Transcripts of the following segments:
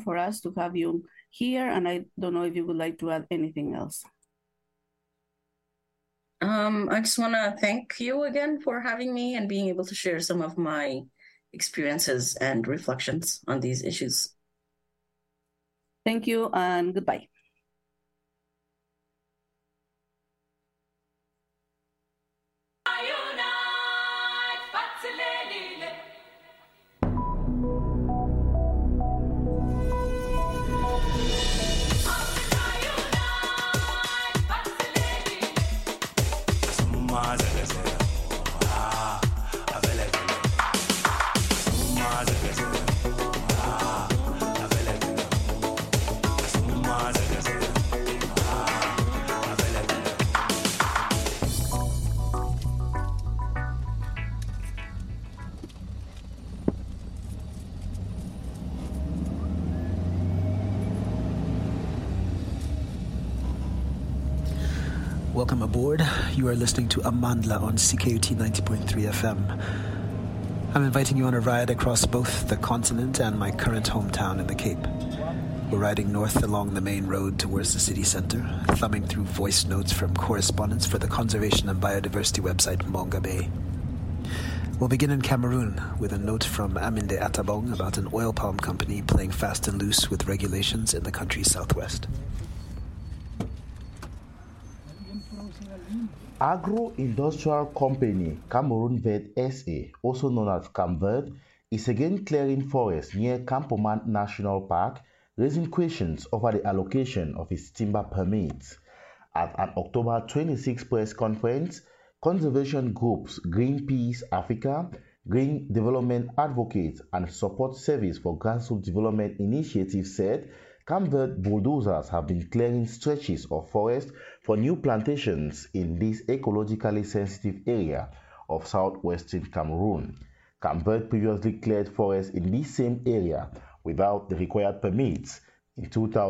for us to have you here, and I don't know if you would like to add anything else. I just want to thank you again for having me and being able to share some of my experiences and reflections on these issues. Thank you and goodbye. Welcome aboard. You are listening to Amandla on CKUT 90.3 FM. I'm inviting you on a ride across both the continent and my current hometown in the Cape. We're riding north along the main road towards the city center, thumbing through voice notes from correspondents for the Conservation and Biodiversity website Mongabe. We'll begin in Cameroon with a note from Aminde Atabong about an oil palm company playing fast and loose with regulations in the country's southwest. Agro-industrial company Cameroon Vert SA, also known as CAMVERT, is again clearing forests near Campoman National Park, raising questions over the allocation of its timber permits. At an October 26 press conference, conservation groups Greenpeace Africa, Green Development Advocates, and Support Service for Grassroots Development Initiative said CAMVERT bulldozers have been clearing stretches of forest for new plantations in this ecologically sensitive area of southwestern Cameroon. CAMVERT previously cleared forests in this same area without the required permits in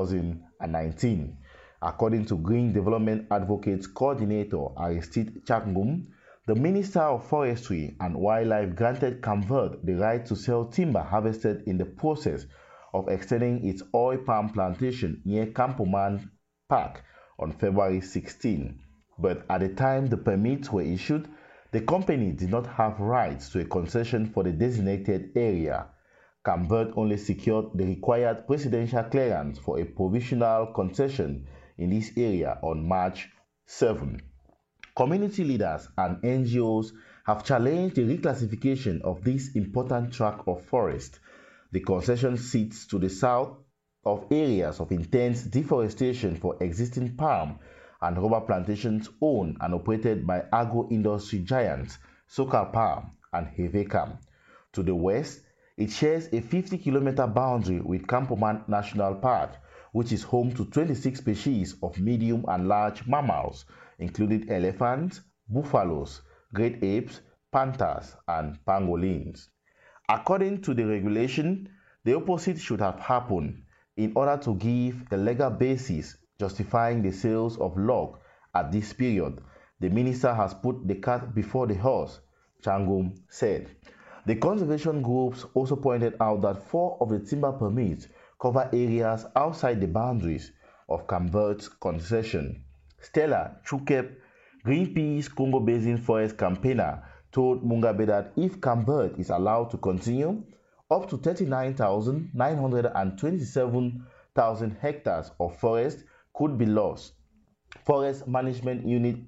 2019. According to Green Development Advocates Coordinator Aristide Changum, the Minister of Forestry and Wildlife granted CAMVERT the right to sell timber harvested in the process of extending its oil palm plantation near Campoman Park on February 16. But at the time the permits were issued, the company did not have rights to a concession for the designated area. CAMVERT only secured the required presidential clearance for a provisional concession in this area on March 7. Community leaders and NGOs have challenged the reclassification of this important tract of forest. The concession sits to the south of areas of intense deforestation for existing palm and rubber plantations owned and operated by agro-industry giants Sokal Palm and Hevecam. To the west, it shares a 50-kilometer boundary with Campoman National Park, which is home to 26 species of medium and large mammals, including elephants, buffaloes, great apes, panthers, and pangolins. According to the regulation, the opposite should have happened in order to give a legal basis justifying the sales of log at this period. The minister has put the cart before the horse, Changum said. The conservation groups also pointed out that 4 of the timber permits cover areas outside the boundaries of CAMVERT's concession. Stella Chukep, Greenpeace Congo Basin Forest campaigner, told Mongabe that if CAMVERT is allowed to continue, up to 39,927,000 hectares of forest could be lost. Forest Management Unit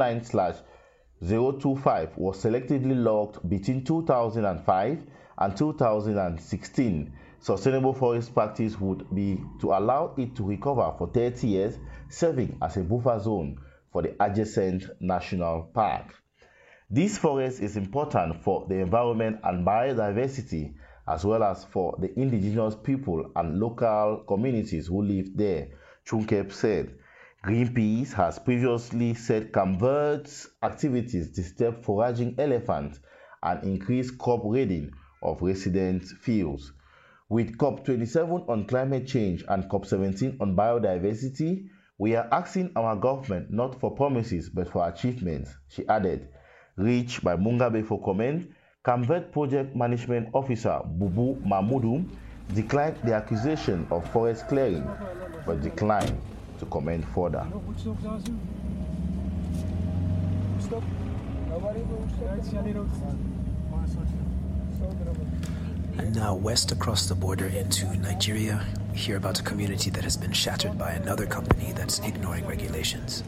09/025 was selectively logged between 2005 and 2016. Sustainable forest practice would be to allow it to recover for 30 years, serving as a buffer zone for the adjacent national park. This forest is important for the environment and biodiversity, as well as for the indigenous people and local communities who live there, Chunkep said. Greenpeace has previously said CAMVERT's activities disturb foraging elephants and increase crop raiding of resident fields. With COP27 on climate change and COP17 on biodiversity, we are asking our government not for promises but for achievements, she added. Reached by Mongabe for comment, CAMVERT Project Management Officer Bubu Mahmoudou declined the accusation of forest clearing, but declined to comment further. And now west across the border into Nigeria, we hear about a community that has been shattered by another company that's ignoring regulations.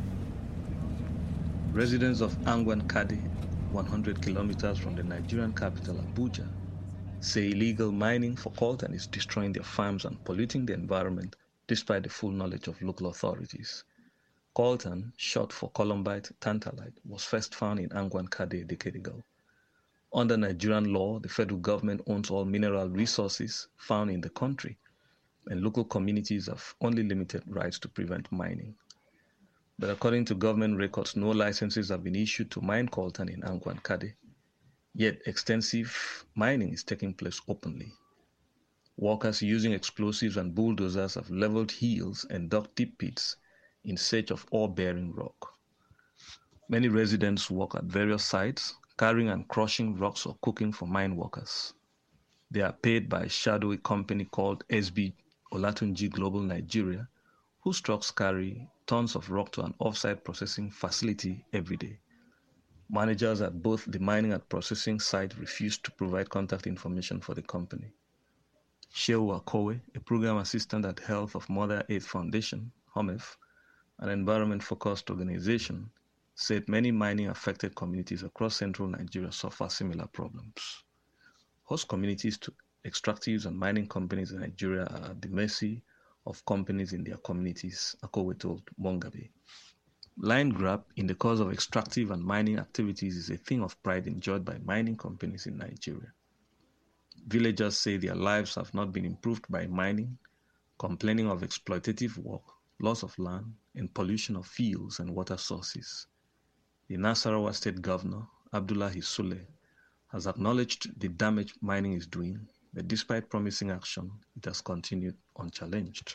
Residents of Angwan Kade, 100 kilometers from the Nigerian capital Abuja, say illegal mining for coltan is destroying their farms and polluting the environment despite the full knowledge of local authorities. Coltan, short for columbite tantalite, was first found in Angwan Kade a decade ago. Under Nigerian law, the federal government owns all mineral resources found in the country, and local communities have only limited rights to prevent mining. But according to government records, no licenses have been issued to mine coltan in Angwan Kade. Yet extensive mining is taking place openly. Workers using explosives and bulldozers have leveled hills and dug deep pits in search of ore-bearing rock. Many residents work at various sites, carrying and crushing rocks or cooking for mine workers. They are paid by a shadowy company called SB Olatunji Global Nigeria, whose trucks carry tons of rock to an off-site processing facility every day. Managers at both the mining and processing site refused to provide contact information for the company. Shehu Akowe, a program assistant at Health of Mother Earth Foundation, HOMEF, an environment-focused organization, said many mining-affected communities across central Nigeria suffer similar problems. Host communities to extractives and mining companies in Nigeria are at the mercy of companies in their communities, Akowe told Mongabe. Land grab in the course of extractive and mining activities is a thing of pride enjoyed by mining companies in Nigeria. Villagers say their lives have not been improved by mining, complaining of exploitative work, loss of land, and pollution of fields and water sources. The Nasarawa State Governor, Abdullahi Sule, has acknowledged the damage mining is doing, but despite promising action, it has continued unchallenged.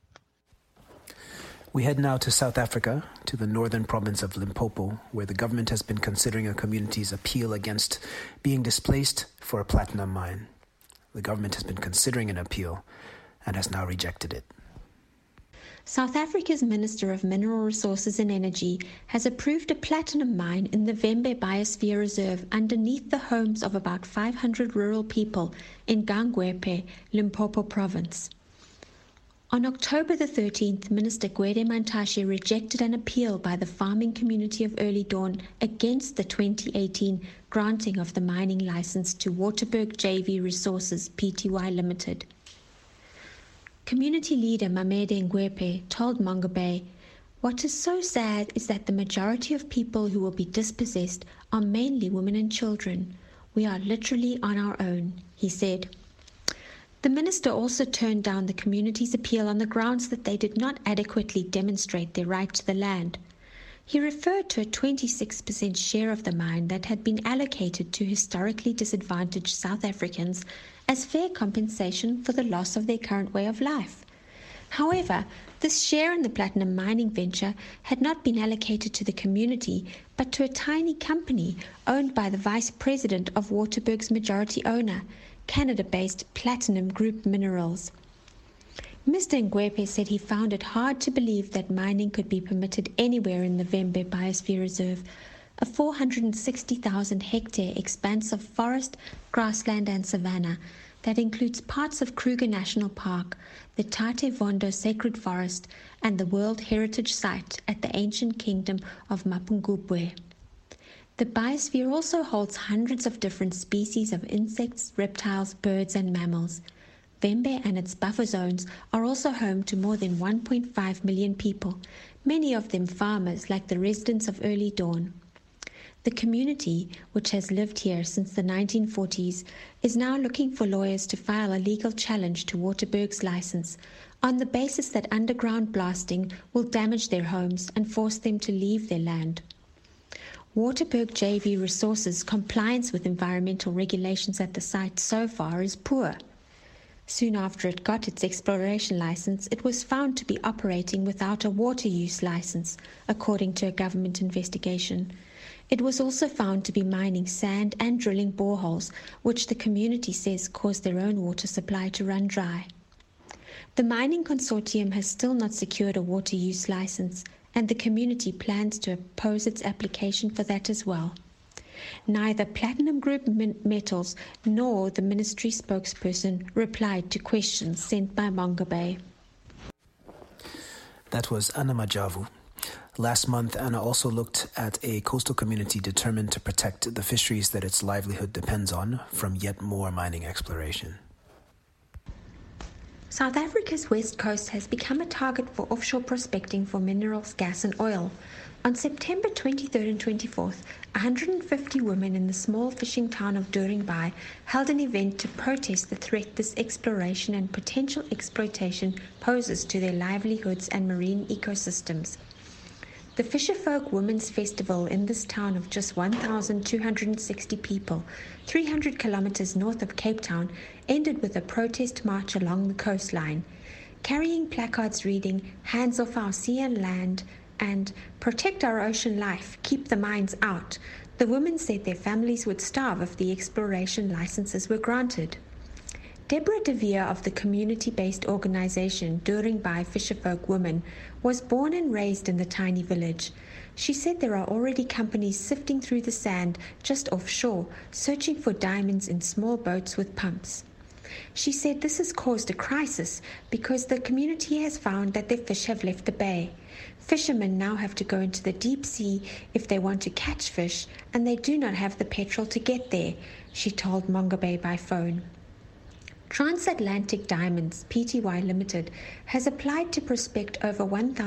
We head now to South Africa, to the northern province of Limpopo, where the government has been considering a community's appeal against being displaced for a platinum mine. The government has been considering an appeal and has now rejected it. South Africa's Minister of Mineral Resources and Energy has approved a platinum mine in the Vhembe Biosphere Reserve underneath the homes of about 500 rural people in Gangwepe, Limpopo Province. On October the 13th, Minister Gwede Mantashe rejected an appeal by the farming community of Early Dawn against the 2018 granting of the mining license to Waterberg JV Resources Pty Limited. Community leader Mamede Ngwepe told Mongabe, "What is so sad is that the majority of people who will be dispossessed are mainly women and children. We are literally on our own," he said. The minister also turned down the community's appeal on the grounds that they did not adequately demonstrate their right to the land. He referred to a 26% share of the mine that had been allocated to historically disadvantaged South Africans as fair compensation for the loss of their current way of life. However, this share in the platinum mining venture had not been allocated to the community, but to a tiny company owned by the vice president of Waterberg's majority owner, Canada-based Platinum Group Minerals. Mr. Ngwepe said he found it hard to believe that mining could be permitted anywhere in the Vhembe Biosphere Reserve, a 460,000-hectare expanse of forest, grassland and savanna that includes parts of Kruger National Park, the Tate Vondo Sacred Forest, and the World Heritage Site at the ancient kingdom of Mapungubwe. The biosphere also holds hundreds of different species of insects, reptiles, birds and mammals. Vhembe and its buffer zones are also home to more than 1.5 million people, many of them farmers like the residents of Early Dawn. The community, which has lived here since the 1940s, is now looking for lawyers to file a legal challenge to Waterberg's license on the basis that underground blasting will damage their homes and force them to leave their land. Waterberg JV Resources' compliance with environmental regulations at the site so far is poor. Soon after it got its exploration license, it was found to be operating without a water use license, according to a government investigation. It was also found to be mining sand and drilling boreholes, which the community says caused their own water supply to run dry. The mining consortium has still not secured a water use license, and the community plans to oppose its application for that as well. Neither Platinum Group Metals nor the ministry spokesperson replied to questions sent by Mongabe. That was Anna Majavu. Last month, Anna also looked at a coastal community determined to protect the fisheries that its livelihood depends on from yet more mining exploration. South Africa's west coast has become a target for offshore prospecting for minerals, gas and oil. On September 23rd and 24th, 150 women in the small fishing town of Doringbai held an event to protest the threat this exploration and potential exploitation poses to their livelihoods and marine ecosystems. The Fisherfolk Women's Festival in this town of just 1,260 people, 300 kilometers north of Cape Town, ended with a protest march along the coastline, carrying placards reading, "Hands off our sea and land," and "Protect our ocean life, keep the mines out." The women said their families would starve if the exploration licenses were granted. Deborah De Vere of the community-based organization Doringbai Fisherfolk Women was born and raised in the tiny village. She said there are already companies sifting through the sand just offshore, searching for diamonds in small boats with pumps. She said this has caused a crisis because the community has found that their fish have left the bay. Fishermen now have to go into the deep sea if they want to catch fish, and they do not have the petrol to get there, she told Mongabe by phone. Transatlantic Diamonds Pty Limited has applied to prospect over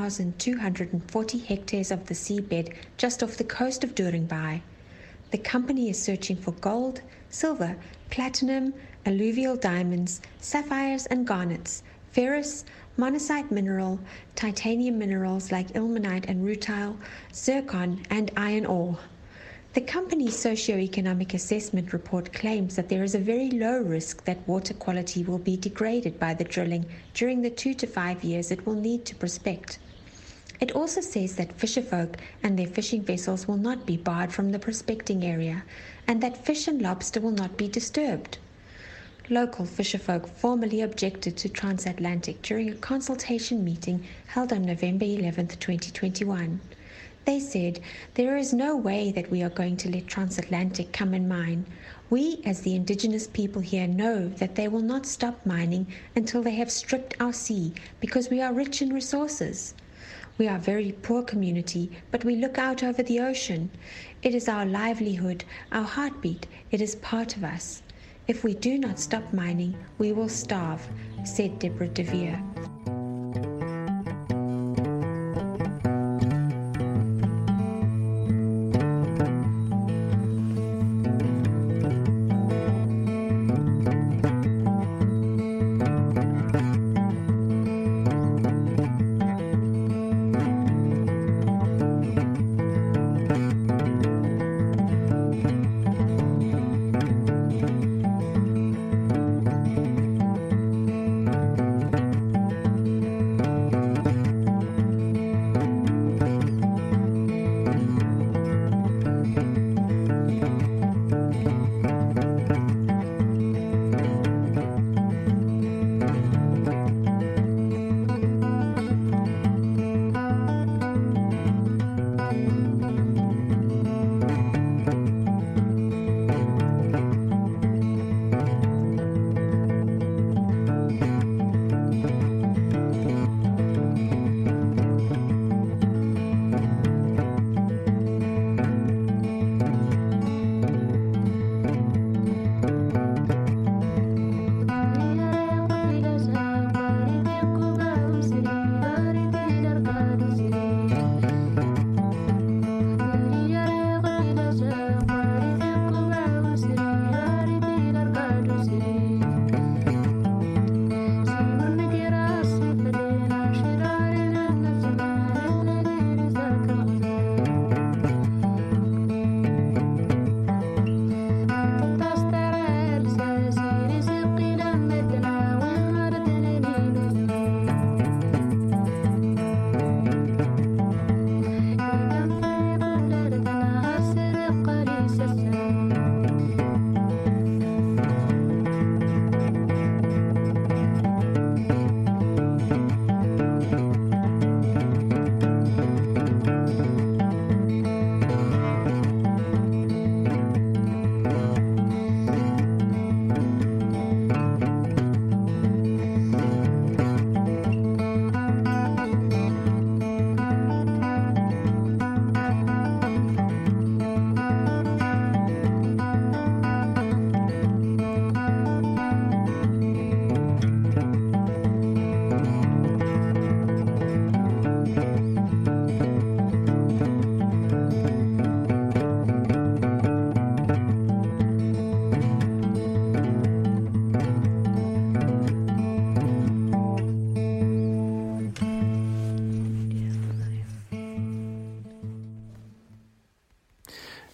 1,240 hectares of the seabed just off the coast of Doringbai. The company is searching for gold, silver, platinum, alluvial diamonds, sapphires and garnets, ferrous, monazite mineral, titanium minerals like ilmenite and rutile, zircon and iron ore. The company's socio-economic assessment report claims that there is a very low risk that water quality will be degraded by the drilling during the 2 to 5 years it will need to prospect. It also says that fisherfolk and their fishing vessels will not be barred from the prospecting area, and that fish and lobster will not be disturbed. Local fisherfolk formally objected to Transatlantic during a consultation meeting held on November 11, 2021. They said, "There is no way that we are going to let Transatlantic come and mine. We, as the indigenous people here, know that they will not stop mining until they have stripped our sea, because we are rich in resources. We are a very poor community, but we look out over the ocean. It is our livelihood, our heartbeat. It is part of us. If we do not stop mining, we will starve," said Deborah De Vere.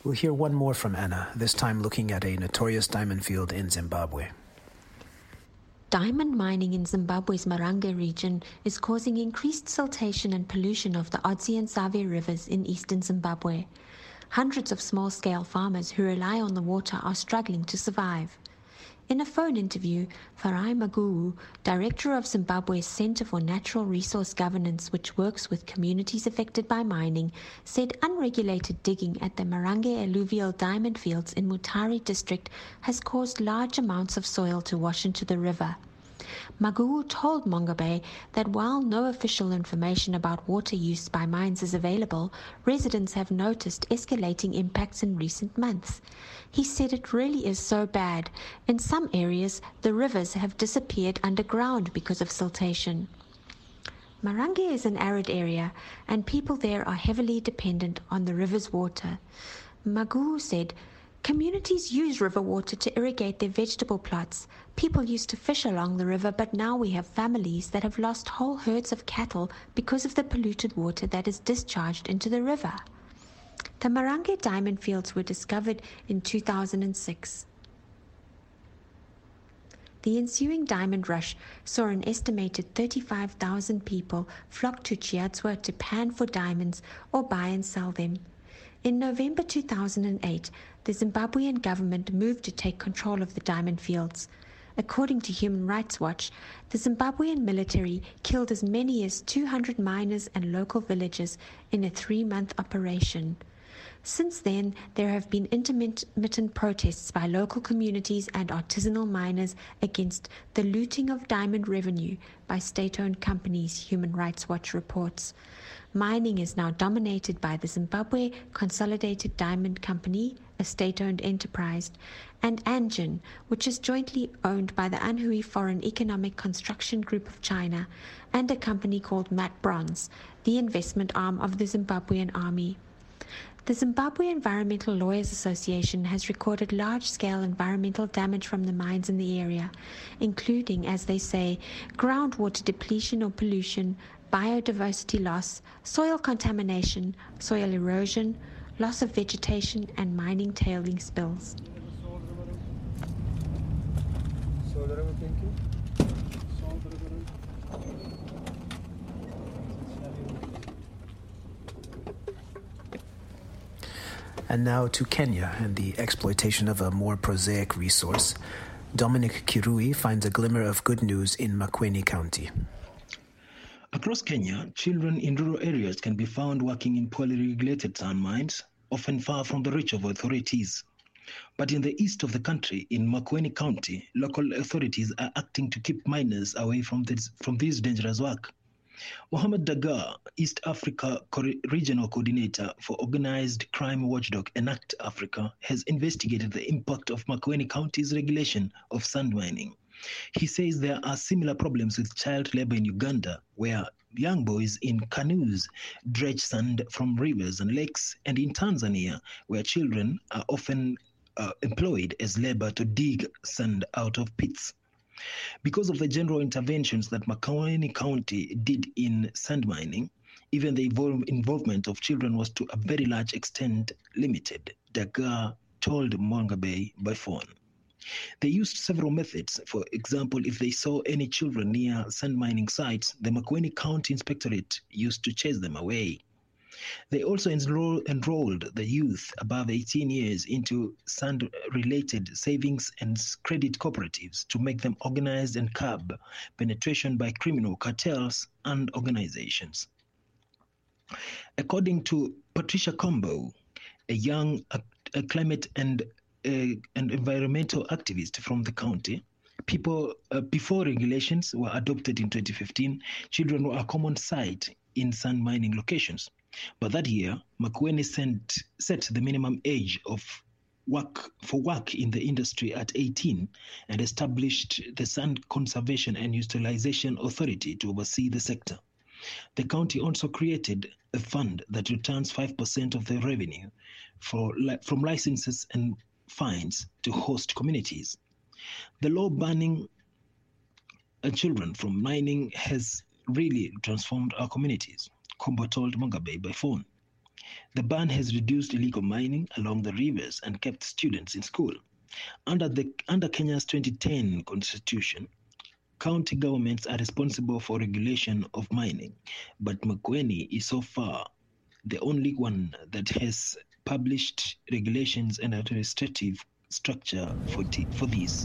We'll hear one more from Anna, this time looking at a notorious diamond field in Zimbabwe. Diamond mining in Zimbabwe's Marange region is causing increased siltation and pollution of the Otsi and Save rivers in eastern Zimbabwe. Hundreds of small-scale farmers who rely on the water are struggling to survive. In a phone interview, Farai Maguwu, director of Zimbabwe's Center for Natural Resource Governance, which works with communities affected by mining, said unregulated digging at the Marange alluvial diamond fields in Mutare district has caused large amounts of soil to wash into the river. Maguwu told Mongabe that while no official information about water use by mines is available, residents have noticed escalating impacts in recent months. He said it really is so bad. In some areas, the rivers have disappeared underground because of siltation. Marange is an arid area, and people there are heavily dependent on the river's water. Maguwu said, communities use river water to irrigate their vegetable plots. People used to fish along the river, but now we have families that have lost whole herds of cattle because of the polluted water that is discharged into the river. The Marange diamond fields were discovered in 2006. The ensuing diamond rush saw an estimated 35,000 people flock to Chiadzwa to pan for diamonds or buy and sell them. In November 2008, the Zimbabwean government moved to take control of the diamond fields. According to Human Rights Watch, the Zimbabwean military killed as many as 200 miners and local villagers in a 3-month operation. Since then, there have been intermittent protests by local communities and artisanal miners against the looting of diamond revenue by state-owned companies, Human Rights Watch reports. Mining is now dominated by the Zimbabwe Consolidated Diamond Company, a state-owned enterprise, and Anjin, which is jointly owned by the Anhui Foreign Economic Construction Group of China and a company called Mat Bronze, the investment arm of the Zimbabwean Army. The Zimbabwe Environmental Lawyers Association has recorded large-scale environmental damage from the mines in the area, including, as they say, groundwater depletion or pollution, biodiversity loss, soil contamination, soil erosion, loss of vegetation, and mining tailing spills. And now to Kenya and the exploitation of a more prosaic resource. Dominic Kirui finds a glimmer of good news in Makueni County. Across Kenya, children in rural areas can be found working in poorly regulated sand mines, often far from the reach of authorities. But in the east of the country, in Makueni County, local authorities are acting to keep miners away from this dangerous work. Mohamed Dagar, East Africa Regional Coordinator for Organized Crime Watchdog Enact Africa, has investigated the impact of Makueni County's regulation of sand mining. He says there are similar problems with child labor in Uganda, where young boys in canoes dredge sand from rivers and lakes, and in Tanzania, where children are often employed as labor to dig sand out of pits. Because of the general interventions that Makueni County did in sand mining, even the involvement of children was to a very large extent limited, Dagar told Mongabe by phone. They used several methods. For example, if they saw any children near sand mining sites, the Makueni County Inspectorate used to chase them away. They also enrolled the youth above 18 years into sand-related savings and credit cooperatives to make them organized and curb penetration by criminal cartels and organizations. According to Patricia Combo, a young climate and environmental activist from the county, before regulations were adopted in 2015, children were a common sight in sand mining locations. But that year, Makueni set the minimum age of work in the industry at 18 and established the Sand Conservation and Utilization Authority to oversee the sector. The county also created a fund that returns 5% of the revenue from licenses and fines to host communities. The law banning children from mining has really transformed our communities, Kombo told Mongabe by phone. The ban has reduced illegal mining along the rivers and kept students in school. Under Kenya's 2010 constitution, county governments are responsible for regulation of mining, but Makueni is so far the only one that has published regulations and administrative structure for these.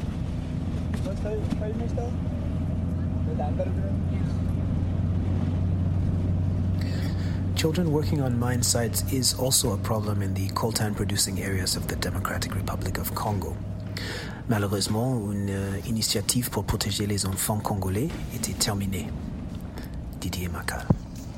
Children working on mine sites is also a problem in the coltan-producing areas of the Democratic Republic of Congo. Malheureusement, une initiative pour protéger les enfants congolais était terminée. Didier Macal.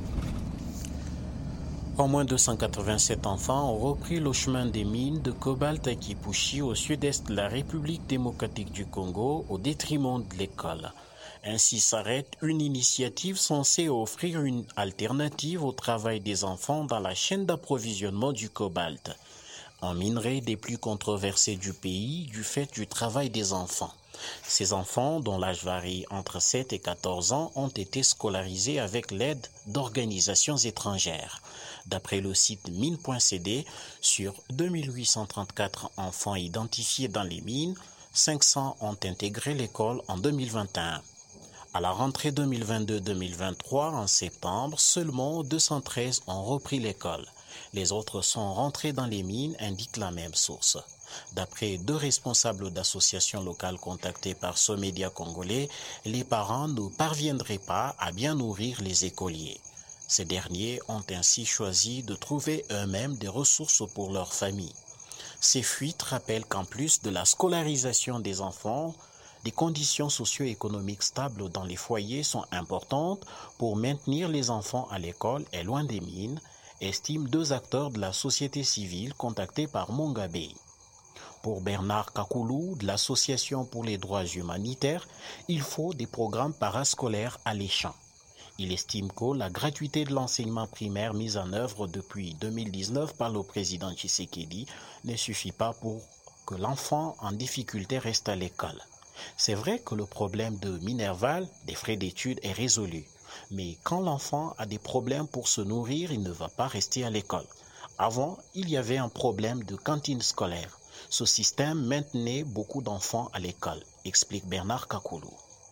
Au moins 287 enfants ont repris le chemin des mines de cobalt à Kipushi au sud-est de la République démocratique du Congo au détriment de l'école. Ainsi s'arrête une initiative censée offrir une alternative au travail des enfants dans la chaîne d'approvisionnement du cobalt, un minerai des plus controversés du pays du fait du travail des enfants. Ces enfants, dont l'âge varie entre 7 et 14 ans, ont été scolarisés avec l'aide d'organisations étrangères. D'après le site mine.cd, sur 2834 enfants identifiés dans les mines, 500 ont intégré l'école en 2021. À la rentrée 2022-2023, en septembre, seulement 213 ont repris l'école. Les autres sont rentrés dans les mines, indique la même source. D'après 2 responsables d'associations locales contactés par ce média congolais, les parents ne parviendraient pas à bien nourrir les écoliers. Ces derniers ont ainsi choisi de trouver eux-mêmes des ressources pour leur famille. Ces fuites rappellent qu'en plus de la scolarisation des enfants, les conditions socio-économiques stables dans les foyers sont importantes pour maintenir les enfants à l'école et loin des mines, estiment 2 acteurs de la société civile contactés par Mongabé. Pour Bernard Kakoulou, de l'Association pour les droits humanitaires, il faut des programmes parascolaires alléchants. Il estime que la gratuité de l'enseignement primaire mise en œuvre depuis 2019 par le président Tshisekedi ne suffit pas pour que l'enfant en difficulté reste à l'école. C'est vrai que le problème de Minerval, des frais d'études, est résolu. Mais quand l'enfant a des problèmes pour se nourrir, il ne va pas rester à l'école. Avant, il y avait un problème de cantine scolaire. Ce système maintenait beaucoup d'enfants à l'école, explique Bernard Kakoulou.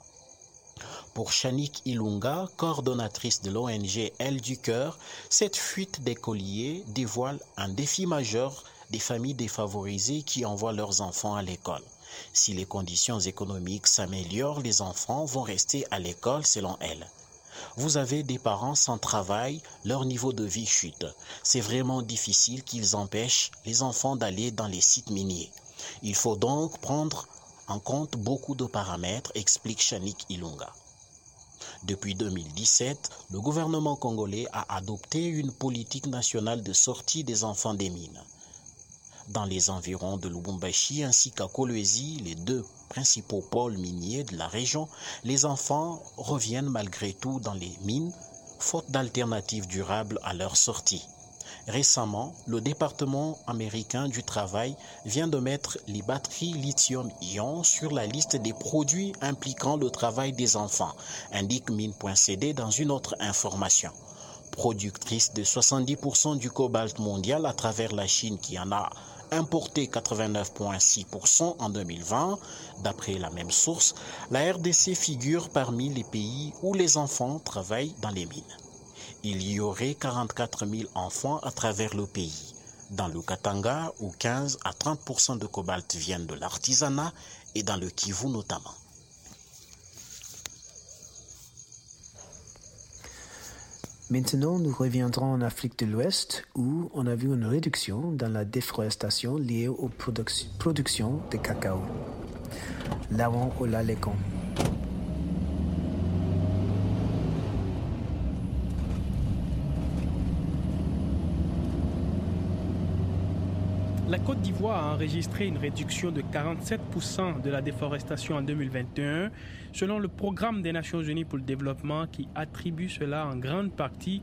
Pour Chanik Ilunga, coordonnatrice de l'ONG Elle du Cœur, cette fuite d'écoliers dévoile un défi majeur des familles défavorisées qui envoient leurs enfants à l'école. Si les conditions économiques s'améliorent, les enfants vont rester à l'école selon elle. Vous avez des parents sans travail, leur niveau de vie chute. C'est vraiment difficile qu'ils empêchent les enfants d'aller dans les sites miniers. Il faut donc prendre en compte beaucoup de paramètres, explique Chanik Ilunga. Depuis 2017, le gouvernement congolais a adopté une politique nationale de sortie des enfants des mines. Dans les environs de Lubumbashi ainsi qu'à Kolwezi, les 2 principaux pôles miniers de la région, les enfants reviennent malgré tout dans les mines, faute d'alternatives durables à leur sortie. Récemment, le département américain du travail vient de mettre les batteries lithium-ion sur la liste des produits impliquant le travail des enfants, indique mine.cd dans une autre information. Productrice de 70% du cobalt mondial à travers la Chine qui en a importé 89,6% en 2020, d'après la même source, la RDC figure parmi les pays où les enfants travaillent dans les mines. Il y aurait 44 000 enfants à travers le pays. Dans le Katanga, où 15 à 30% de cobalt viennent de l'artisanat, et dans le Kivu notamment. Maintenant, nous reviendrons en Afrique de l'Ouest où on a vu une réduction dans la déforestation liée aux productions de cacao. Laurent Olalekon. La Côte d'Ivoire a enregistré une réduction de 47% de la déforestation en 2021, selon le Programme des Nations Unies pour le développement qui attribue cela en grande partie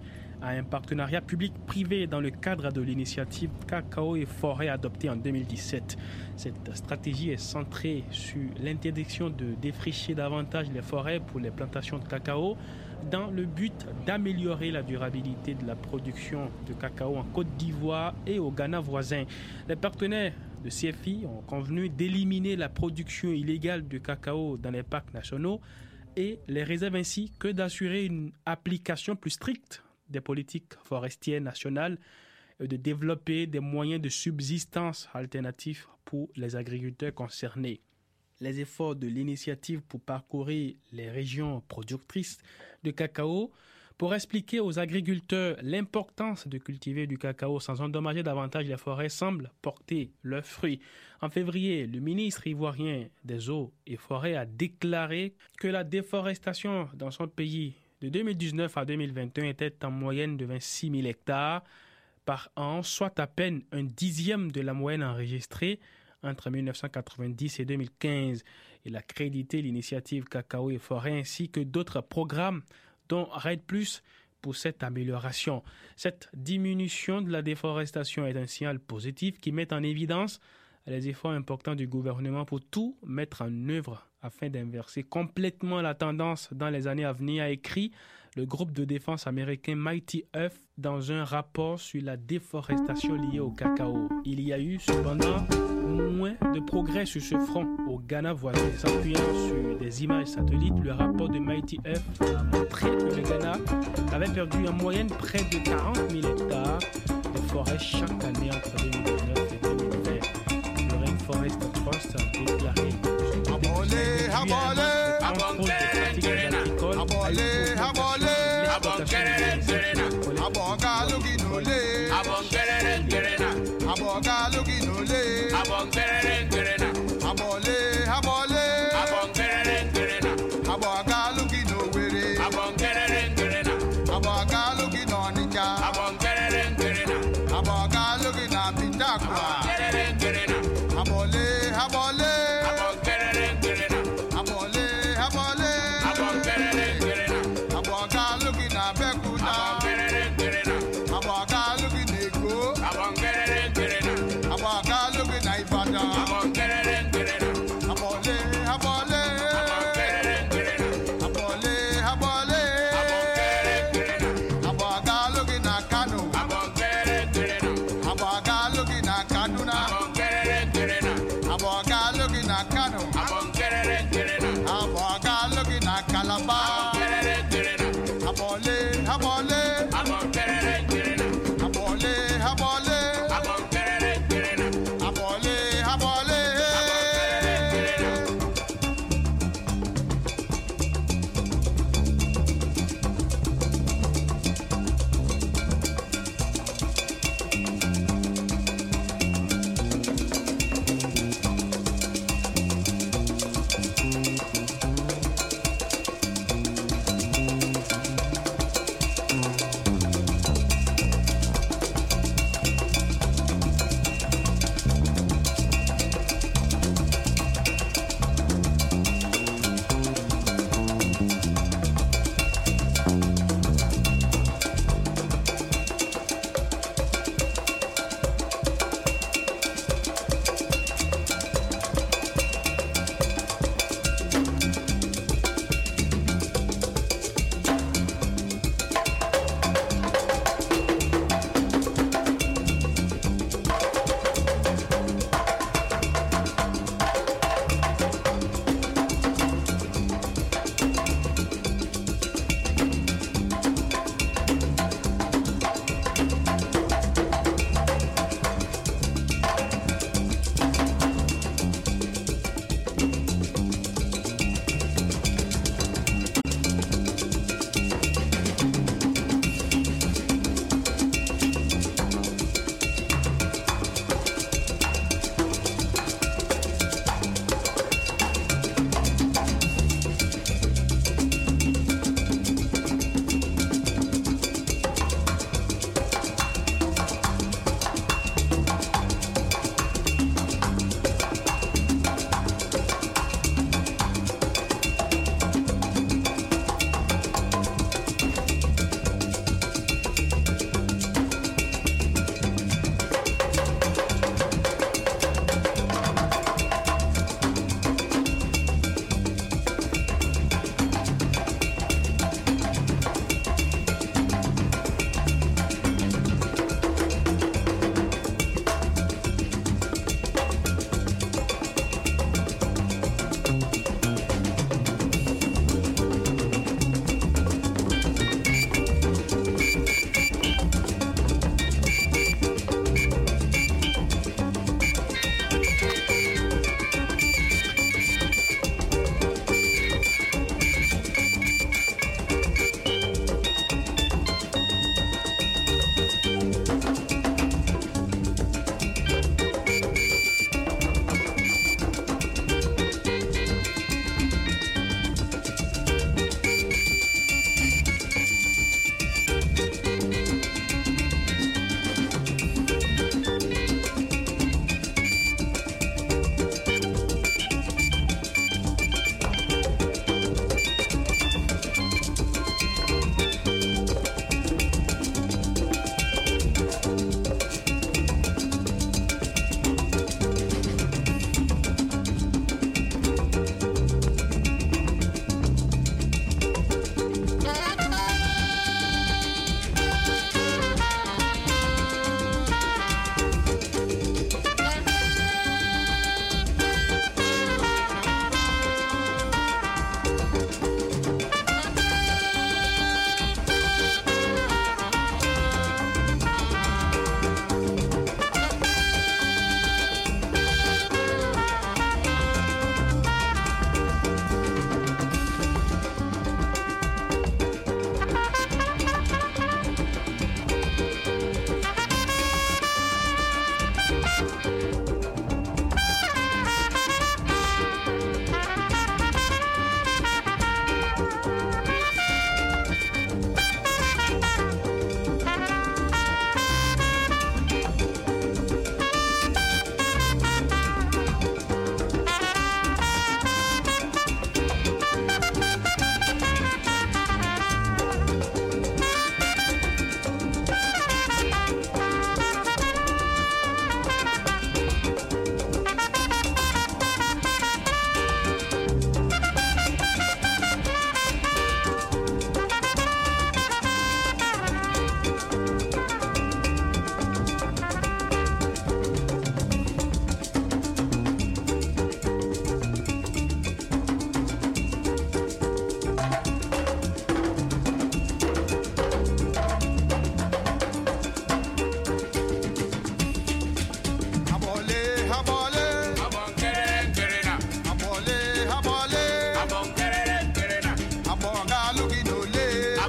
à un partenariat public-privé dans le cadre de l'initiative Cacao et Forêt adoptée en 2017. Cette stratégie est centrée sur l'interdiction de défricher davantage les forêts pour les plantations de cacao dans le but d'améliorer la durabilité de la production de cacao en Côte d'Ivoire et au Ghana voisin. Les partenaires de CFI ont convenu d'éliminer la production illégale de cacao dans les parcs nationaux et les réserves ainsi que d'assurer une application plus stricte des politiques forestières nationales et de développer des moyens de subsistance alternatifs pour les agriculteurs concernés. Les efforts de l'initiative pour parcourir les régions productrices de cacao pour expliquer aux agriculteurs l'importance de cultiver du cacao sans endommager davantage les forêts semblent porter leurs fruits. En février, le ministre ivoirien des Eaux et Forêts a déclaré que la déforestation dans son pays de 2019 à 2021 était en moyenne de 26 000 hectares par an, soit à peine un dixième de la moyenne enregistrée entre 1990 et 2015. Il a crédité l'initiative Cacao et Forêt ainsi que d'autres programmes dont REDD+, pour cette amélioration. Cette diminution de la déforestation est un signal positif qui met en évidence les efforts importants du gouvernement pour tout mettre en œuvre afin d'inverser complètement la tendance dans les années à venir, a écrit le groupe de défense américain Mighty Earth dans un rapport sur la déforestation liée au cacao. Il y a eu cependant moins de progrès sur ce front au Ghana voisin. S'appuyant sur des images satellites, le rapport de Mighty Earth a montré que le Ghana avait perdu en moyenne près de 40 000 hectares de forêt chaque année entre 2019 et 2020. Le Rainforest Trust a déclaré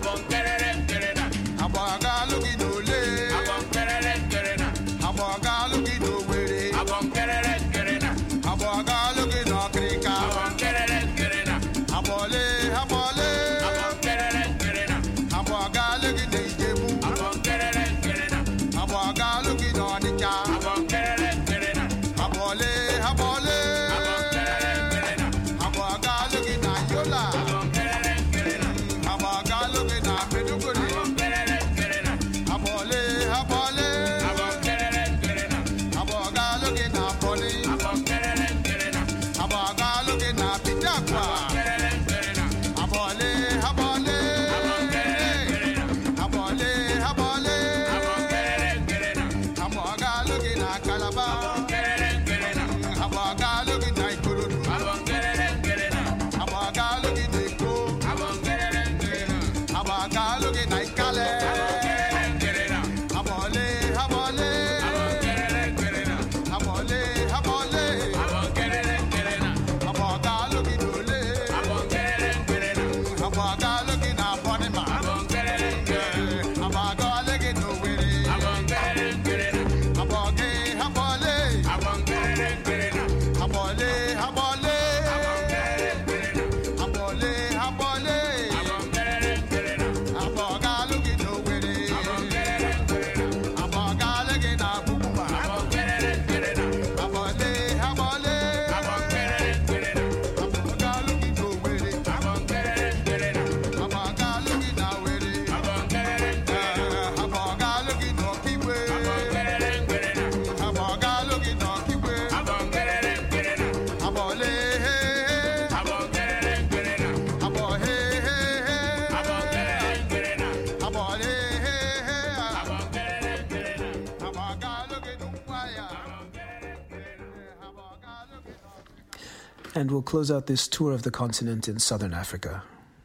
And we'll close out this tour of the continent in southern Africa.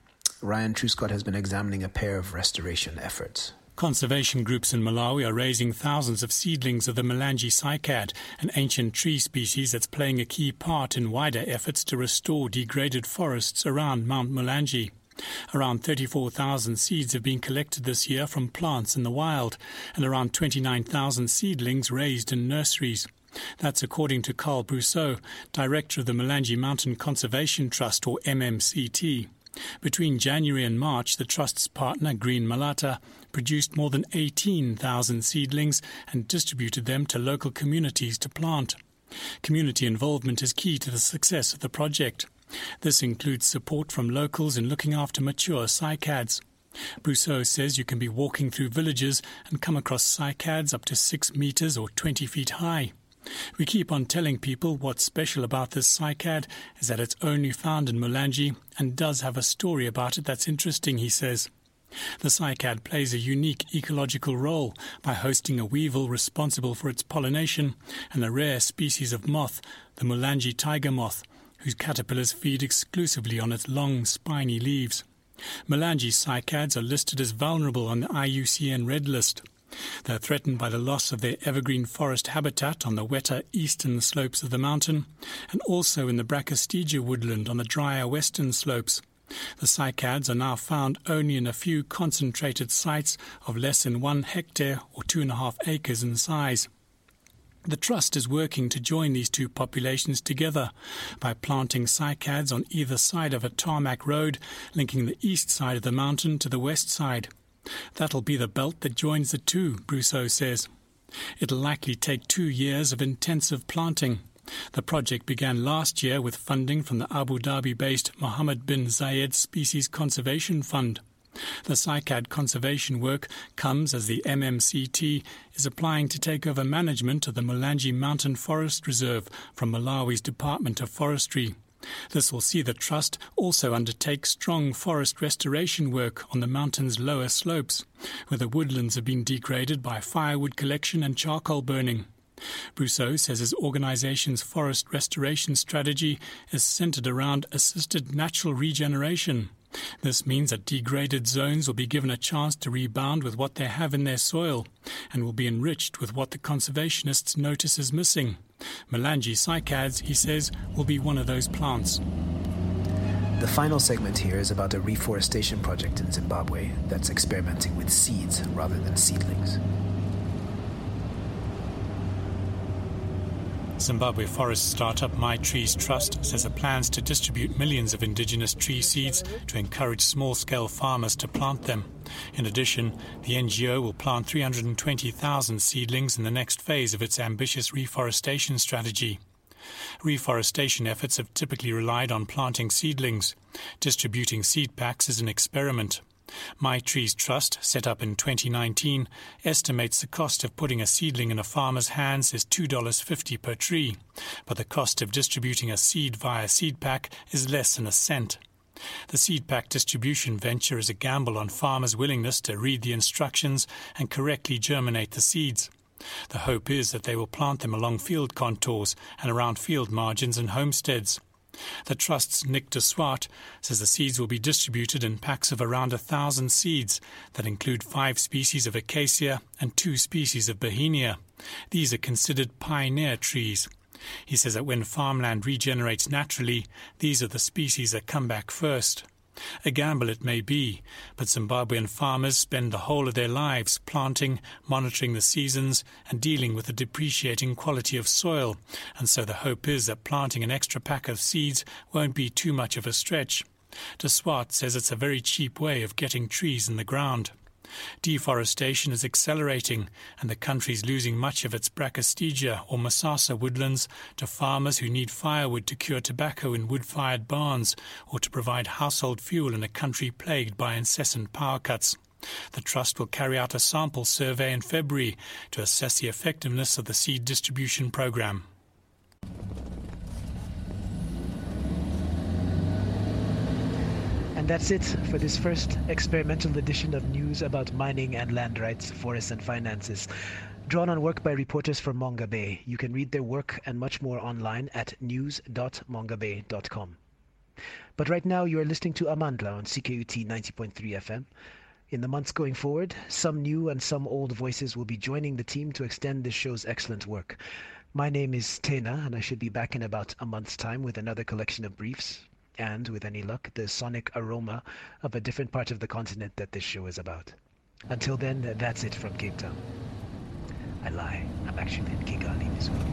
Ryan Truscott has been examining a pair of restoration efforts. Conservation groups in Malawi are raising thousands of seedlings of the Mulanje cycad, an ancient tree species that's playing a key part in wider efforts to restore degraded forests around Mount Mulanje. Around 34,000 seeds have been collected this year from plants in the wild, and around 29,000 seedlings raised in nurseries. That's according to Carl Brousseau, director of the Mulanje Mountain Conservation Trust, or MMCT. Between January and March, the trust's partner, Green Malata, produced more than 18,000 seedlings and distributed them to local communities to plant. Community involvement is key to the success of the project. This includes support from locals in looking after mature cycads. Brousseau says you can be walking through villages and come across cycads up to 6 meters or 20 feet high. We keep on telling people what's special about this cycad is that it's only found in Mulanje and does have a story about it that's interesting, he says. The cycad plays a unique ecological role by hosting a weevil responsible for its pollination and a rare species of moth, the Mulanje tiger moth, whose caterpillars feed exclusively on its long, spiny leaves. Mulanje cycads are listed as vulnerable on the IUCN Red List. They're threatened by the loss of their evergreen forest habitat on the wetter eastern slopes of the mountain and also in the Brachystegia woodland on the drier western slopes. The cycads are now found only in a few concentrated sites of less than 1 hectare or 2.5 acres in size. The Trust is working to join these two populations together by planting cycads on either side of a tarmac road linking the east side of the mountain to the west side. That'll be the belt that joins the two, Brousseau says. It'll likely take 2 years of intensive planting. The project began last year with funding from the Abu Dhabi-based Mohammed bin Zayed Species Conservation Fund. The cycad conservation work comes as the MMCT is applying to take over management of the Mulanje Mountain Forest Reserve from Malawi's Department of Forestry. This will see the Trust also undertake strong forest restoration work on the mountain's lower slopes, where the woodlands have been degraded by firewood collection and charcoal burning. Brousseau says his organization's forest restoration strategy is centered around assisted natural regeneration. This means that degraded zones will be given a chance to rebound with what they have in their soil and will be enriched with what the conservationists notice is missing. Mulanje cycads, he says, will be one of those plants. The final segment here is about a reforestation project in Zimbabwe that's experimenting with seeds rather than seedlings. Zimbabwe forest startup My Trees Trust says it plans to distribute millions of indigenous tree seeds to encourage small-scale farmers to plant them. In addition, the NGO will plant 320,000 seedlings in the next phase of its ambitious reforestation strategy. Reforestation efforts have typically relied on planting seedlings. Distributing seed packs is an experiment. My Trees Trust, set up in 2019, estimates the cost of putting a seedling in a farmer's hands is $2.50 per tree, but the cost of distributing a seed via seed pack is less than a cent. The seed pack distribution venture is a gamble on farmers' willingness to read the instructions and correctly germinate the seeds. The hope is that they will plant them along field contours and around field margins and homesteads. The Trust's Nick de Swart says the seeds will be distributed in packs of around 1,000 seeds that include 5 species of acacia and 2 species of bauhinia. These are considered pioneer trees. He says that when farmland regenerates naturally, these are the species that come back first. A gamble it may be, but Zimbabwean farmers spend the whole of their lives planting, monitoring the seasons, and dealing with the depreciating quality of soil, and so the hope is that planting an extra pack of seeds won't be too much of a stretch. De Swart says it's a very cheap way of getting trees in the ground. Deforestation is accelerating, and the country is losing much of its Brachystegia or Masasa woodlands to farmers who need firewood to cure tobacco in wood-fired barns or to provide household fuel in a country plagued by incessant power cuts. The Trust will carry out a sample survey in February to assess the effectiveness of the seed distribution program. And that's it for this first experimental edition of news about mining and land rights, forests and finances. Drawn on work by reporters from Mongabay. You can read their work and much more online at news.mongabay.com. But right now you are listening to Amandla on CKUT 90.3 FM. In the months going forward, some new and some old voices will be joining the team to extend this show's excellent work. My name is Tena, and I should be back in about a month's time with another collection of briefs. And, with any luck, the sonic aroma of a different part of the continent that this show is about. Until then, that's it from Cape Town. I lie. I'm actually in Kigali this week.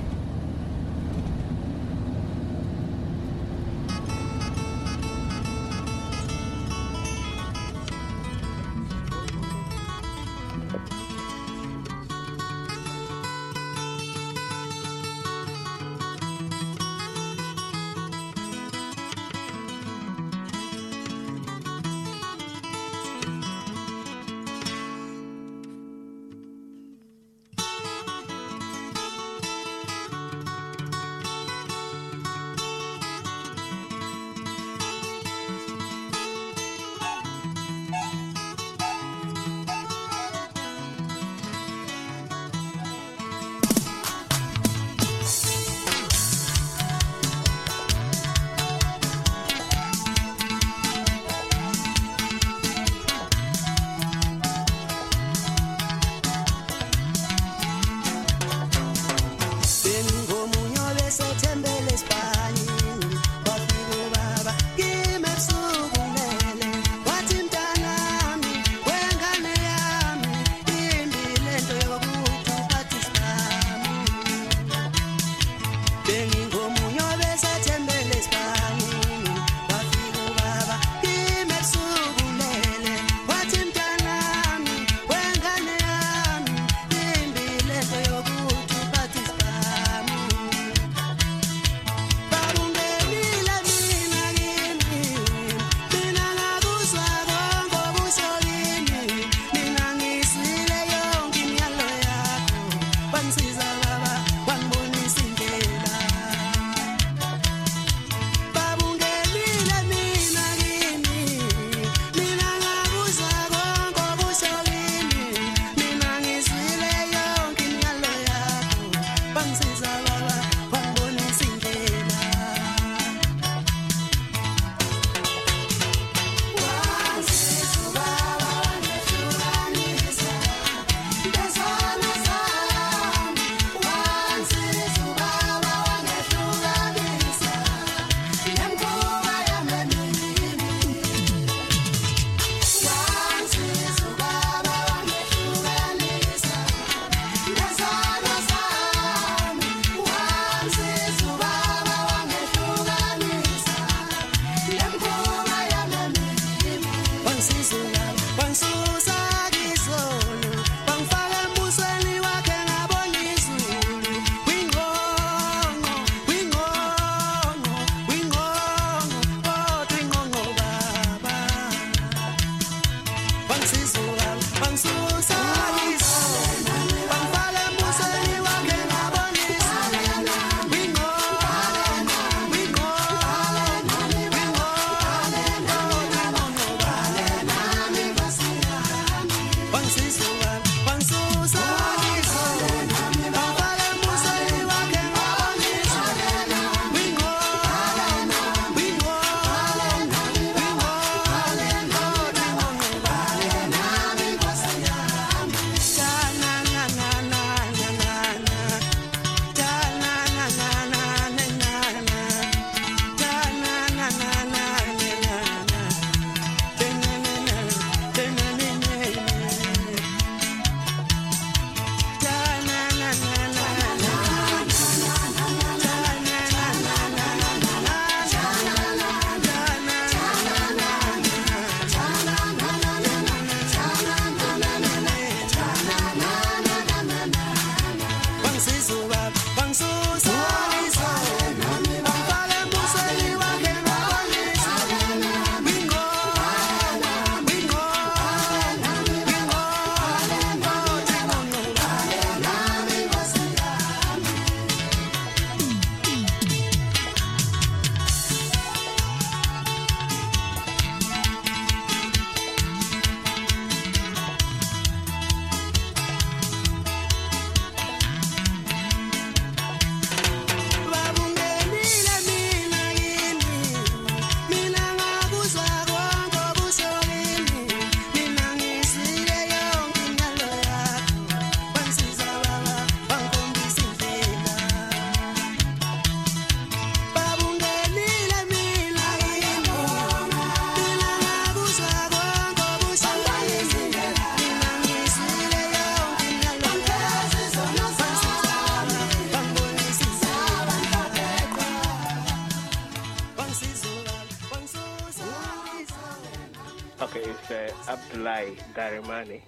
Abdullahi Darimani,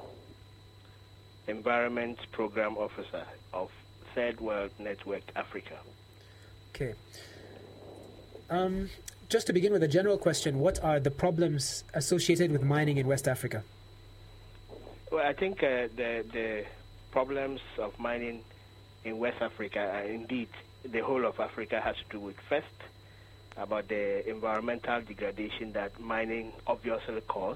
Environment Program Officer of Third World Network Africa. Okay. Just to begin with a general question, what are the problems associated with mining in West Africa? Well, I think the problems of mining in West Africa, and indeed the whole of Africa, has to do with, first, about the environmental degradation that mining obviously causes,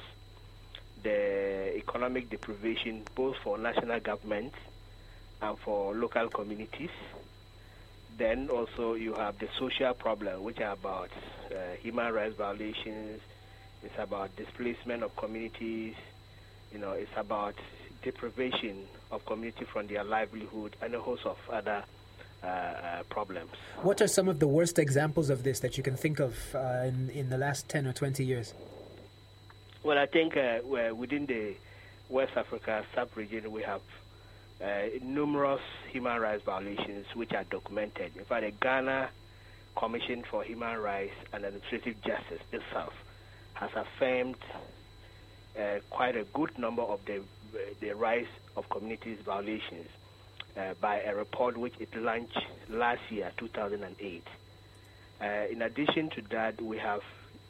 the economic deprivation both for national governments and for local communities. Then also you have the social problem, which are about human rights violations. It's about displacement of communities. It's about deprivation of community from their livelihood and a host of other problems. What are some of the worst examples of this that you can think of in the last 10 or 20 years? Well, I think within the West Africa sub-region, we have numerous human rights violations which are documented. In fact, the Ghana Commission for Human Rights and Administrative Justice itself has affirmed quite a good number of the rights of communities violations by a report which it launched last year, 2008. In addition to that, we have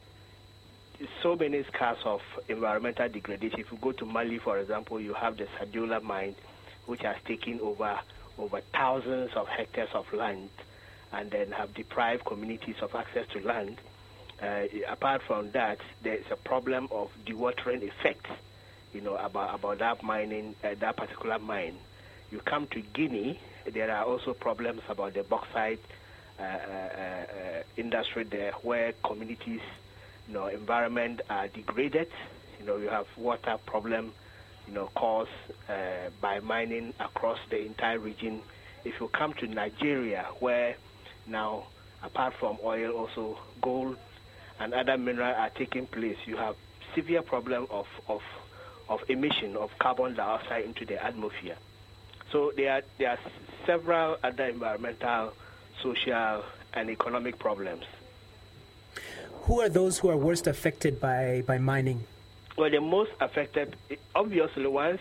so many scars of environmental degradation. If you go to Mali, for example, you have the Sadiola mine, which has taken over thousands of hectares of land and then have deprived communities of access to land. Apart from that, there's a problem of dewatering effects, about that mining, that particular mine. You come to Guinea, there are also problems about the bauxite industry there, where communities, environment are degraded. You have water problem, caused by mining across the entire region. If you come to Nigeria, where now, apart from oil, also gold and other minerals are taking place, you have severe problem of emission of carbon dioxide into the atmosphere. So there are several other environmental, social, and economic problems. Who are those who are worst affected by mining? Well, the most affected, obviously, once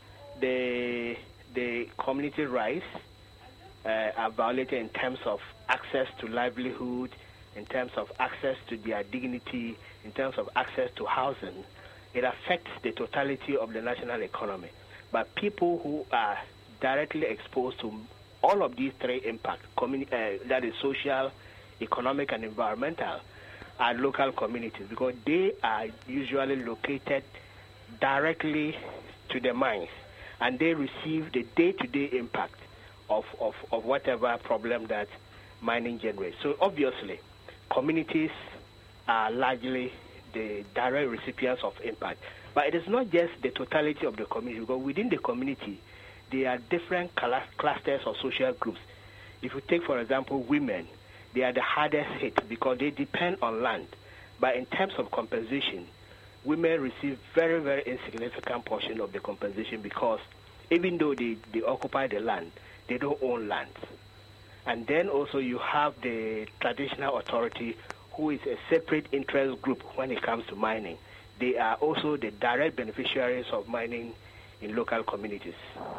the community rights are violated in terms of access to livelihood, in terms of access to their dignity, in terms of access to housing, it affects the totality of the national economy. But people who are directly exposed to all of these three impacts, that is social, economic, and environmental, are local communities, because they are usually located directly to to the mines, and they receive the day-to-day impact of whatever problem that mining generates. So obviously, communities are largely the direct recipients of impact. But it is not just the totality of the community, because within the community, there are different clusters of social groups. If you take, for example, women, they are the hardest hit because they depend on land. But in terms of compensation, women receive very, very insignificant portion of the compensation because even though they occupy the land, they don't own land. And then also you have the traditional authority, who is a separate interest group when it comes to mining. They are also the direct beneficiaries of mining in local communities.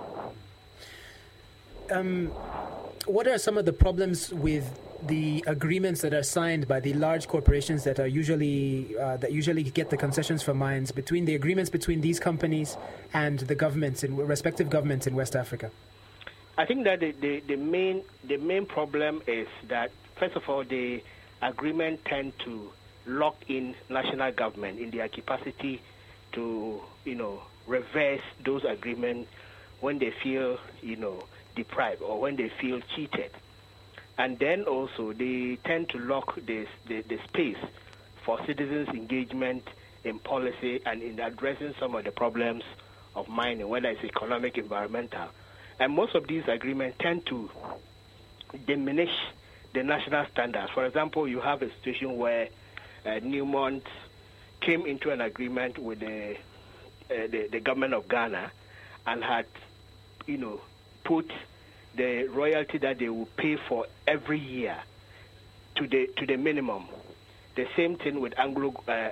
What are some of the problems with the agreements that are signed by the large corporations that are usually get the concessions for mines, between the agreements between these companies and the governments in respective governments in West Africa? I think that the main problem is that, first of all, the agreement tend to lock in national government in their capacity to, reverse those agreements when they feel, deprived or when they feel cheated. And then also they tend to lock the space for citizens' engagement in policy and in addressing some of the problems of mining, whether it's economic, environmental. And most of these agreements tend to diminish the national standards. For example, you have a situation where Newmont came into an agreement with the government of Ghana and had, put the royalty that they will pay for every year to the minimum. The same thing with Anglo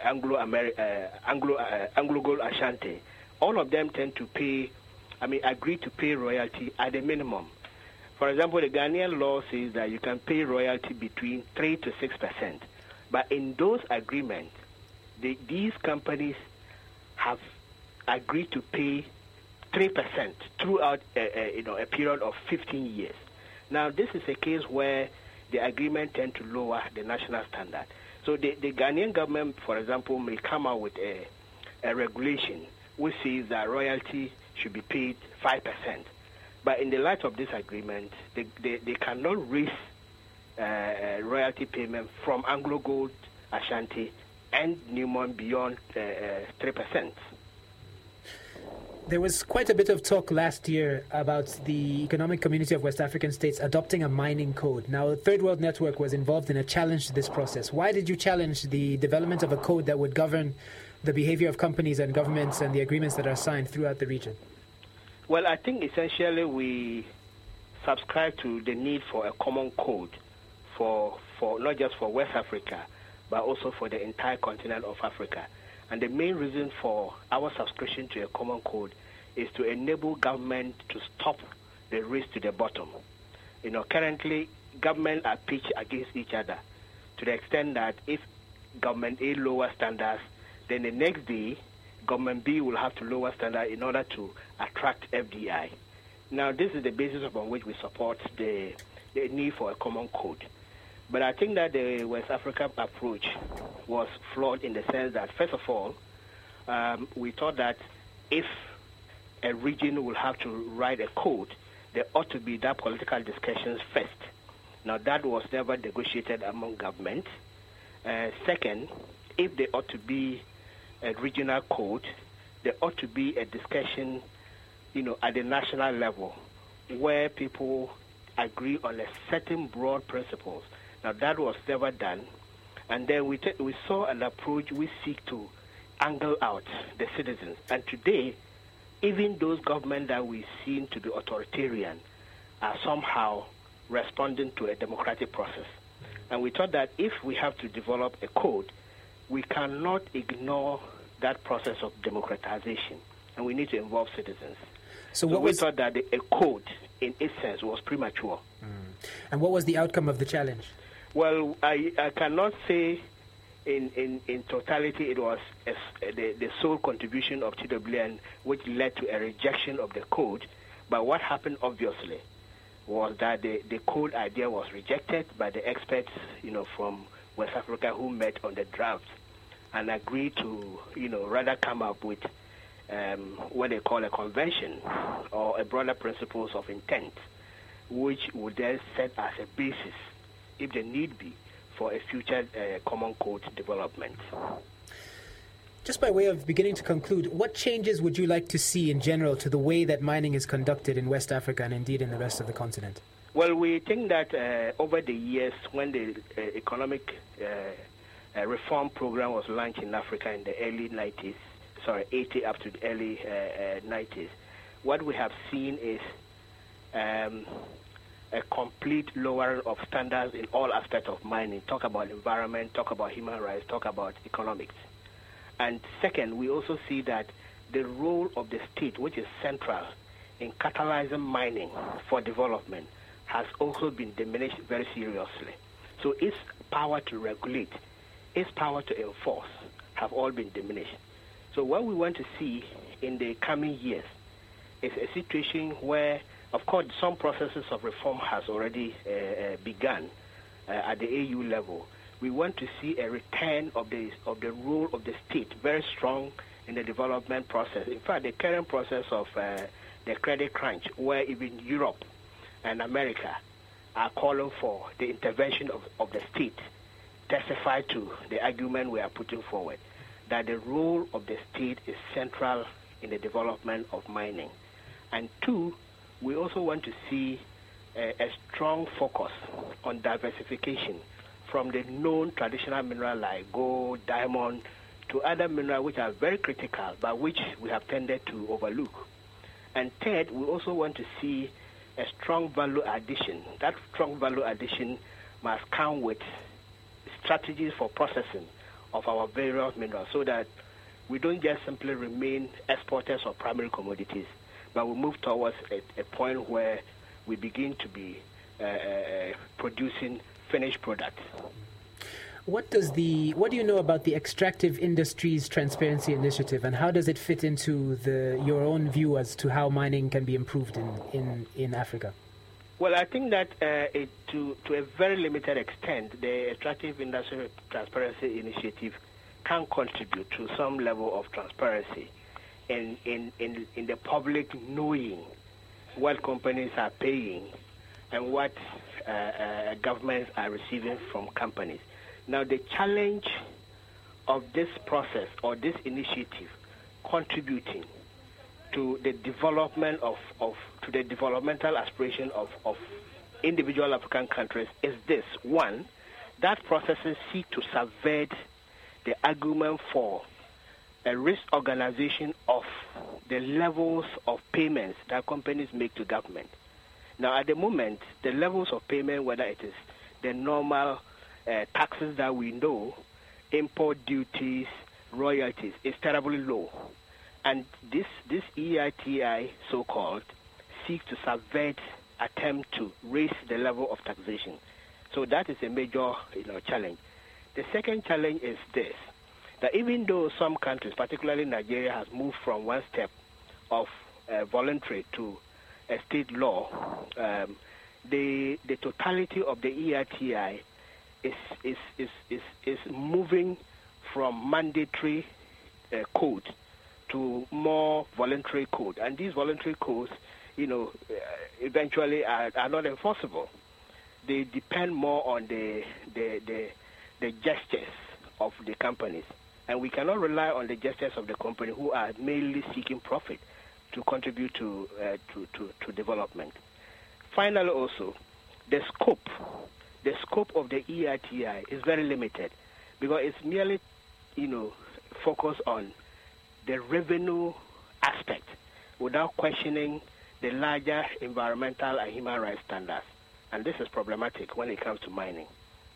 Gold Ashanti. All of them tend to agree to pay royalty at the minimum. For example, the Ghanaian law says that you can pay royalty between 3 to 6%. But in those agreements, these companies have agreed to pay 3% throughout a period of 15 years. Now, this is a case where the agreement tend to lower the national standard. So the Ghanaian government, for example, may come out with a regulation which says that royalty should be paid 5%. But in the light of this agreement, they cannot raise royalty payment from Anglo Gold Ashanti and Newmont beyond 3%. There was quite a bit of talk last year about the Economic Community of West African States adopting a mining code. Now, Third World Network was involved in a challenge to this process. Why did you challenge the development of a code that would govern the behavior of companies and governments and the agreements that are signed throughout the region? Well, I think essentially we subscribe to the need for a common code for not just for West Africa, but also for the entire continent of Africa. And the main reason for our subscription to a common code is to enable government to stop the race to the bottom. Currently, governments are pitched against each other to the extent that if government A lower standards, then the next day, government B will have to lower standards in order to attract FDI. Now, this is the basis upon which we support the need for a common code. But I think that the West African approach was flawed in the sense that, first of all, we thought that if a region will have to write a code, there ought to be that political discussions first. Now, that was never negotiated among governments. Second, if there ought to be a regional code, there ought to be a discussion, at the national level where people agree on a certain broad principles. Now, that was never done. And then we saw an approach we seek to angle out the citizens. And today, even those governments that we seem to be authoritarian are somehow responding to a democratic process. And we thought that if we have to develop a code, we cannot ignore that process of democratization, and we need to involve citizens. So we thought that a code, in its sense, was premature. And what was the outcome of the challenge? Well, I cannot say in totality it was the sole contribution of TWN which led to a rejection of the code. But what happened, obviously, was that the code idea was rejected by the experts, from West Africa who met on the draft and agreed to, rather come up with what they call a convention or a broader principles of intent, which would then set as a basis, if there need be, for a future common code development. Just by way of beginning to conclude, what changes would you like to see in general to the way that mining is conducted in West Africa and indeed in the rest of the continent? Well, we think that over the years, when the economic reform program was launched in Africa in the early 90s, 80 up to the early 90s, what we have seen is a complete lowering of standards in all aspects of mining. Talk about environment, talk about human rights, talk about economics. And second, we also see that the role of the state, which is central in catalyzing mining for development, has also been diminished very seriously. So its power to regulate, its power to enforce have all been diminished. So what we want to see in the coming years is a situation where, of course, some processes of reform has already begun at the AU level. We want to see a return of the role of the state, very strong in the development process. In fact, the current process of the credit crunch, where even Europe and America are calling for the intervention of the state, testify to the argument we are putting forward, that the role of the state is central in the development of mining. And two, we also want to see a strong focus on diversification from the known traditional mineral like gold, diamond, to other minerals which are very critical, but which we have tended to overlook. And third, we also want to see a strong value addition. That strong value addition must come with strategies for processing of our various minerals, so that we don't just simply remain exporters of primary commodities, but we move towards a point where we begin to be producing finished products. What do you know about the Extractive Industries Transparency Initiative, and how does it fit into your own view as to how mining can be improved in Africa? Well, I think that to a very limited extent, the Extractive Industry Transparency Initiative can contribute to some level of transparency in the public knowing what companies are paying and what governments are receiving from companies. Now, the challenge of this process or this initiative contributing to the development to the developmental aspiration of individual African countries is this. One, that processes seek to subvert the argument for a risk organization of the levels of payments that companies make to government. Now, at the moment, the levels of payment, whether it is the normal taxes that we know, import duties, royalties, is terribly low. And this EITI, so-called, seeks to subvert attempt to raise the level of taxation. So that is a major challenge. The second challenge is this, that even though some countries, particularly Nigeria, has moved from one step of voluntary to a state law, the totality of the EITI is moving from mandatory code to more voluntary code, and these voluntary codes, eventually are not enforceable. They depend more on the gestures of the companies, and we cannot rely on the gestures of the company who are mainly seeking profit to contribute to development. Finally, also, the scope of the EITI is very limited because it's merely, focused on the revenue aspect without questioning the larger environmental and human rights standards. And this is problematic when it comes to mining.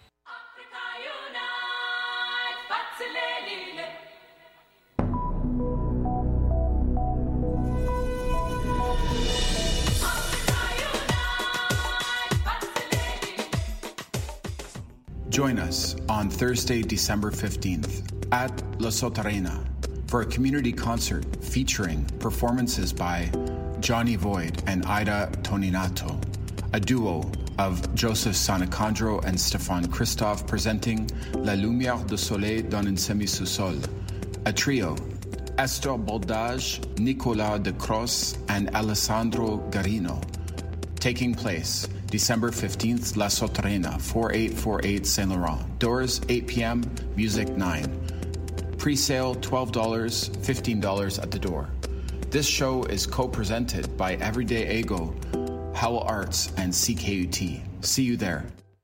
Join us on Thursday, December 15th at La Sotarena for a community concert featuring performances by Johnny Void and Ida Toninato, a duo of Joseph Sanacandro and Stefan Christophe presenting La Lumière du Soleil dans un semi-sous-sol, a trio, Esther Baldage, Nicolas de Cross, and Alessandro Garino. Taking place December 15th, La Soterena, 4848 Saint Laurent. Doors 8 p.m., music 9. Pre-sale $12, $15 at the door. This show is co-presented by Everyday Ego, Howl Arts, and CKUT. See you there.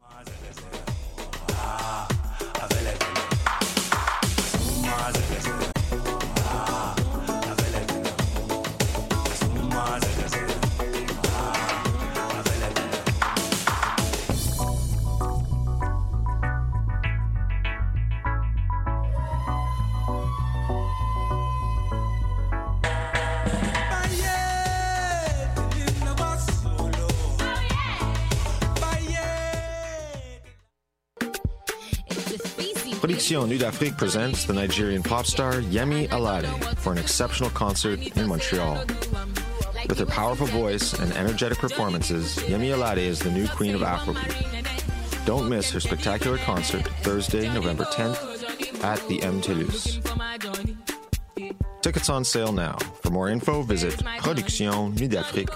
Production Nude Afrique presents the Nigerian pop star Yemi Alade for an exceptional concert in Montreal. With her powerful voice and energetic performances, Yemi Alade is the new queen of Afrobeat. Don't miss her spectacular concert Thursday, November 10th at the M. Toulouse. Tickets on sale now. For more info, visit Production Nude Afrique.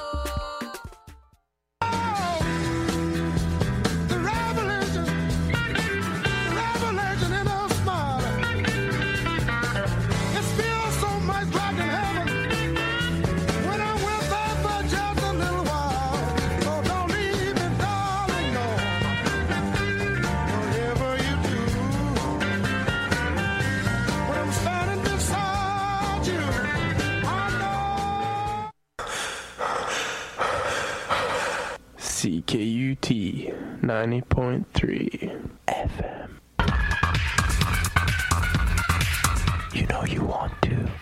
CKUT 90.3 FM. You know you want to.